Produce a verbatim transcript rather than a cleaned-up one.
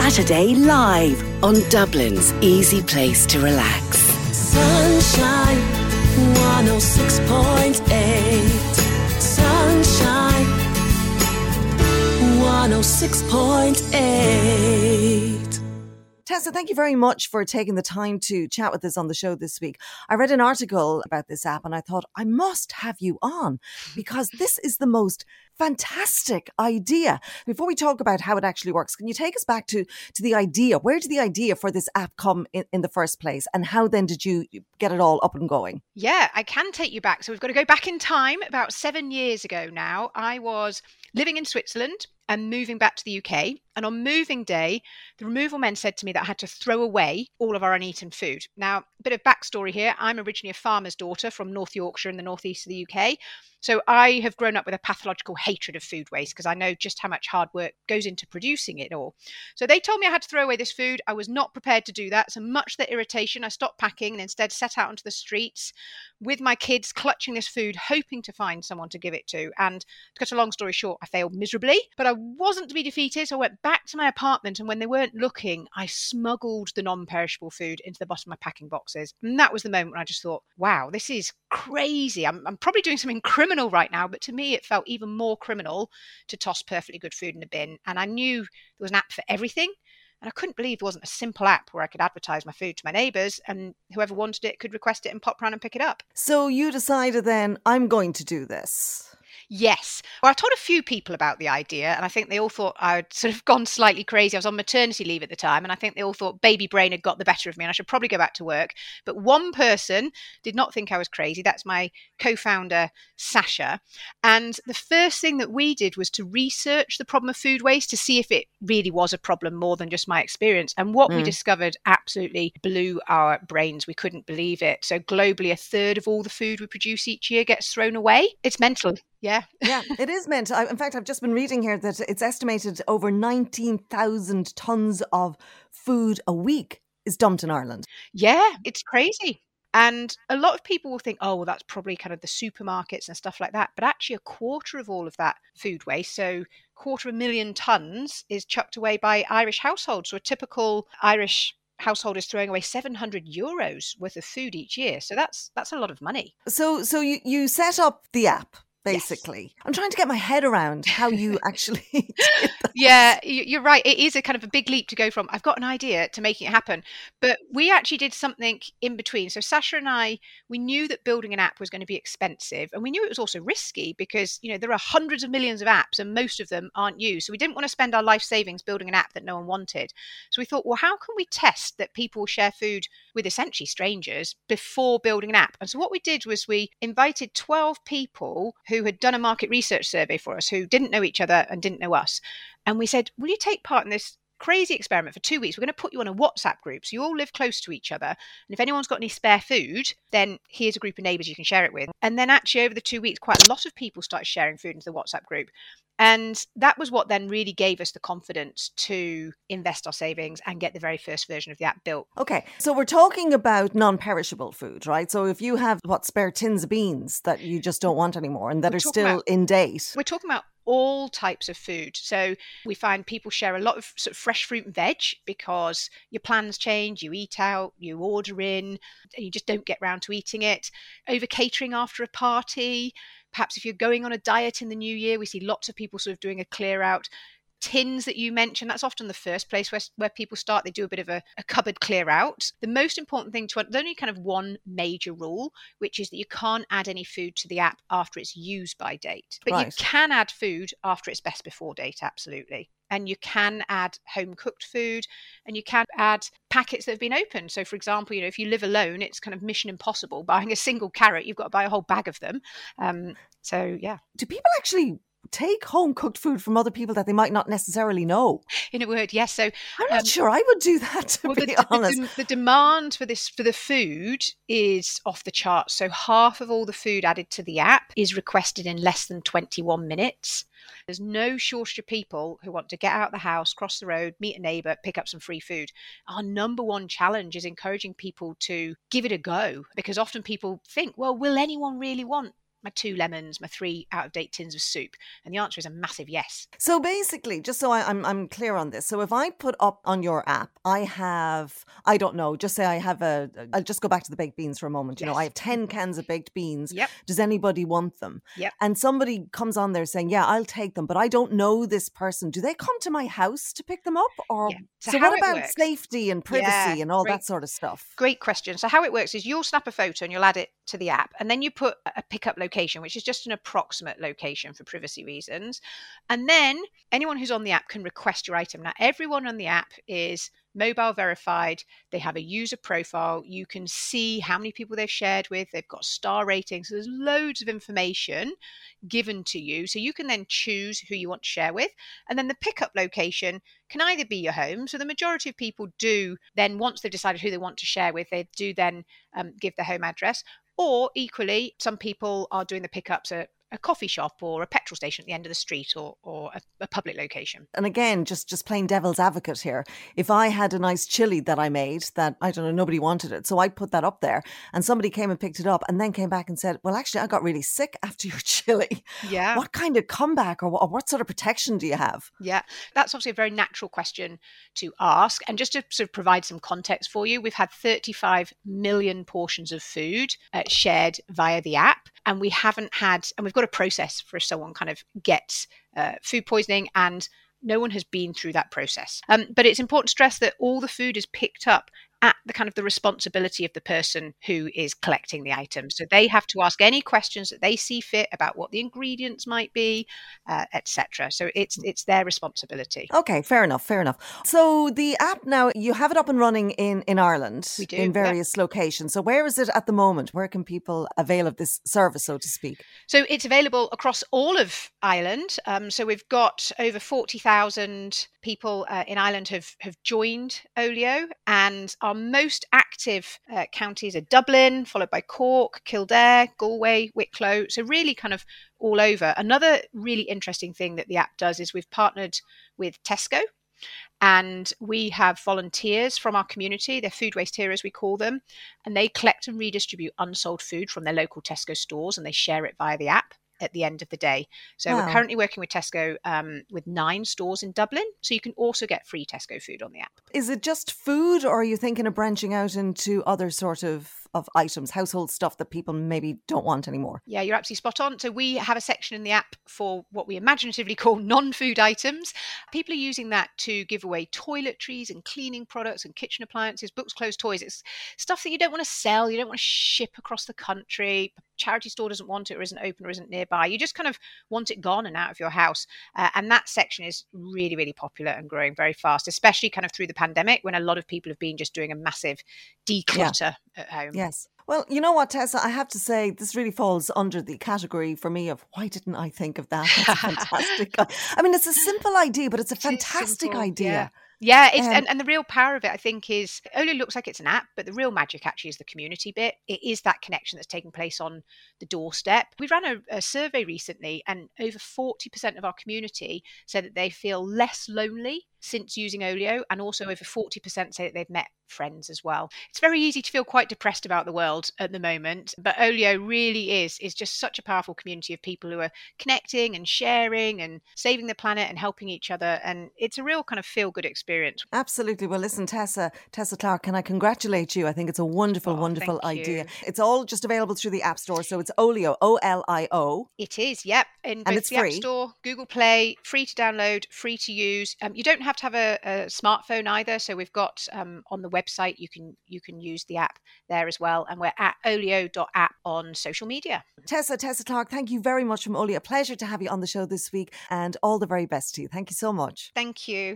Saturday live on Dublin's easy place to relax. Sunshine one oh six point eight. Sunshine one oh six point eight. Tessa, thank you very much for taking the time to chat with us on the show this week. I read an article about this app and I thought I must have you on because this is the most fantastic idea. Before we talk about how it actually works, can you take us back to, to the idea? Where did the idea for this app come in, in the first place? And how then did you get it all up and going? Yeah, I can take you back. So we've got to go back in time about seven years ago now. I was living in Switzerland and moving back to the U K. And on moving day, the removal men said to me that I had to throw away all of our uneaten food. Now, a bit of backstory here. I'm originally a farmer's daughter from North Yorkshire in the northeast of the U K. So I have grown up with a pathological hatred of food waste because I know just how much hard work goes into producing it all. So they told me I had to throw away this food. I was not prepared to do that. So much to their irritation, I stopped packing and instead set out onto the streets with my kids clutching this food, hoping to find someone to give it to. And to cut a long story short, I failed miserably, but I wasn't to be defeated. So I went back to my apartment and when they weren't looking, I smuggled the non-perishable food into the bottom of my packing boxes. And that was the moment when I just thought, wow, this is crazy. I'm, I'm probably doing something criminal right now, but to me, it felt even more criminal to toss perfectly good food in a bin. And I knew there was an app for everything. And I couldn't believe there wasn't a simple app where I could advertise my food to my neighbours and whoever wanted it could request it and pop round and pick it up. So you decided then, I'm going to do this. Yes. Well, I told a few people about the idea and I think they all thought I'd sort of gone slightly crazy. I was on maternity leave at the time and I think they all thought baby brain had got the better of me and I should probably go back to work. But one person did not think I was crazy. That's my co-founder, Sasha. And the first thing that we did was to research the problem of food waste to see if it really was a problem more than just my experience. And what mm. we discovered absolutely blew our brains. We couldn't believe it. So globally, a third of all the food we produce each year gets thrown away. It's mental. Yeah. Yeah, it is meant. I, in fact, I've just been reading here that it's estimated over nineteen thousand tonnes of food a week is dumped in Ireland. Yeah, it's crazy. And a lot of people will think, oh, well, that's probably kind of the supermarkets and stuff like that. But actually a quarter of all of that food waste, so quarter of a million tonnes is chucked away by Irish households. So a typical Irish household is throwing away seven hundred euros worth of food each year. So that's that's a lot of money. So so you, you set up the app. Basically, yes. I'm trying to get my head around how you actually did that. Yeah, you're right. It is a kind of a big leap to go from I've got an idea to making it happen. But we actually did something in between. So Sasha and I, we knew that building an app was going to be expensive and we knew it was also risky because, you know, there are hundreds of millions of apps and most of them aren't used. So we didn't want to spend our life savings building an app that no one wanted. So we thought, well, how can we test that people share food with essentially strangers before building an app? And so what we did was we invited twelve people who had done a market research survey for us who didn't know each other and didn't know us. And we said, will you take part in this crazy experiment for two weeks? We're going to put you on a WhatsApp group. So you all live close to each other. And if anyone's got any spare food, then here's a group of neighbours you can share it with. And then actually over the two weeks, quite a lot of people started sharing food into the WhatsApp group. And that was what then really gave us the confidence to invest our savings and get the very first version of the app built. Okay, so we're talking about non-perishable food, right? So if you have, what, spare tins of beans that you just don't want anymore and that we're are still about, in date. We're talking about all types of food. So we find people share a lot of sort of fresh fruit and veg because your plans change, you eat out, you order in, and you just don't get round to eating it. Over catering after a party. Perhaps if you're going on a diet in the new year, we see lots of people sort of doing a clear out. Tins that you mentioned, that's often the first place where, where people start. They do a bit of a, a cupboard clear out. The most important thing to, there's only kind of one major rule, which is that you can't add any food to the app after it's used by date. But right. you can add food after it's best before date, absolutely. And you can add home cooked food and you can add packets that have been opened. So for example, you know, if you live alone, it's kind of mission impossible. Buying a single carrot, you've got to buy a whole bag of them. Um, so yeah. Do people actually take home cooked food from other people that they might not necessarily know? In a word, yes. So I'm not um, sure I would do that, to well, be the, honest. The, the demand for this for the food is off the charts. So half of all the food added to the app is requested in less than twenty-one minutes. There's no shortage of people who want to get out of the house, cross the road, meet a neighbour, pick up some free food. Our number one challenge is encouraging people to give it a go, because often people think, well, will anyone really want my two lemons, my three out-of-date tins of soup? And the answer is a massive yes. So basically, just so I, I'm I'm clear on this, so if I put up on your app, I have, I don't know, just say I have a, I'll just go back to the baked beans for a moment. You Yes. know, I have ten cans of baked beans. Yep. Does anybody want them? Yep. And somebody comes on there saying, yeah, I'll take them, but I don't know this person. Do they come to my house to pick them up? Or Yeah. so, So how what it about works- safety and privacy Yeah, and all great- that sort of stuff? Great question. So how it works is you'll snap a photo and you'll add it to the app, and then you put a pickup location, which is just an approximate location for privacy reasons. And then anyone who's on the app can request your item. Now, everyone on the app is mobile verified. They have a user profile. You can see how many people they've shared with. They've got star ratings. So there's loads of information given to you. So you can then choose who you want to share with. And then the pickup location can either be your home. So the majority of people do then, once they've decided who they want to share with, they do then um, give their home address. Or equally, some people are doing the pickups at a coffee shop or a petrol station at the end of the street, or, or a, a public location. And again, just, just plain devil's advocate here. If I had a nice chili that I made that, I don't know, nobody wanted it, so I put that up there and somebody came and picked it up and then came back and said, well, actually, I got really sick after your chili. Yeah. What kind of comeback or what, or what sort of protection do you have? Yeah, that's obviously a very natural question to ask. And just to sort of provide some context for you, we've had thirty-five million portions of food uh, shared via the app. And we haven't had, and we've got a process for if someone kind of gets uh, food poisoning, and no one has been through that process. Um, but it's important to stress that all the food is picked up at the kind of the responsibility of the person who is collecting the items. So they have to ask any questions that they see fit about what the ingredients might be, uh, et cetera. So it's it's their responsibility. Okay, fair enough, fair enough. So the app now, you have it up and running in, in Ireland, We do, in yeah. various locations. So where is it at the moment? Where can people avail of this service, so to speak? So it's available across all of Ireland. Um, so we've got over forty thousand people uh, in Ireland have, have joined Olio, and our most active uh, counties are Dublin, followed by Cork, Kildare, Galway, Wicklow. So really kind of all over. Another really interesting thing that the app does is we've partnered with Tesco, and we have volunteers from our community. They're food waste heroes, we call them, and they collect and redistribute unsold food from their local Tesco stores, and they share it via the app at the end of the day. So Wow. we're currently working with Tesco um, with nine stores in Dublin. So you can also get free Tesco food on the app. Is it just food, or are you thinking of branching out into other sort of, of items, household stuff that people maybe don't want anymore? Yeah, you're absolutely spot on. So we have a section in the app for what we imaginatively call non-food items. People are using that to give away toiletries and cleaning products and kitchen appliances, books, clothes, toys. It's stuff that you don't want to sell, you don't want to ship across the country. A charity store doesn't want it, or isn't open, or isn't nearby. You just kind of want it gone and out of your house. Uh, and that section is really, really popular and growing very fast, especially kind of through the pandemic, when a lot of people have been just doing a massive declutter at home. Yes. Well, you know what, Tessa, I have to say this really falls under the category for me of why didn't I think of that? That's a fantastic. I mean, it's a simple idea, but it's a It is fantastic simple, idea. Yeah. Yeah, it's, Um, and, and the real power of it, I think, is it only looks like it's an app, but the real magic actually is the community bit. It is that connection that's taking place on the doorstep. We ran a, a survey recently, and over forty percent of our community said that they feel less lonely since using Olio, and also over forty percent say that they've met friends as well. It's very easy to feel quite depressed about the world at the moment, but Olio really is is just such a powerful community of people who are connecting and sharing and saving the planet and helping each other, and it's a real kind of feel-good experience. Absolutely. Well, listen, Tessa, Tessa Clark, can I congratulate you? I think it's a wonderful, Oh, wonderful thank idea. you. It's all just available through the App Store. So it's Olio, O L I O. It is, yep. In both it's the App free? Store, Google Play, free to download, free to use. Um, you don't have to have a, a smartphone either. So we've got um, on the website, you can you can use the app there as well. And we're at olio dot app on social media. Tessa, Tessa Clark, thank you very much from Olio. A pleasure to have you on the show this week, and all the very best to you. Thank you so much. Thank you.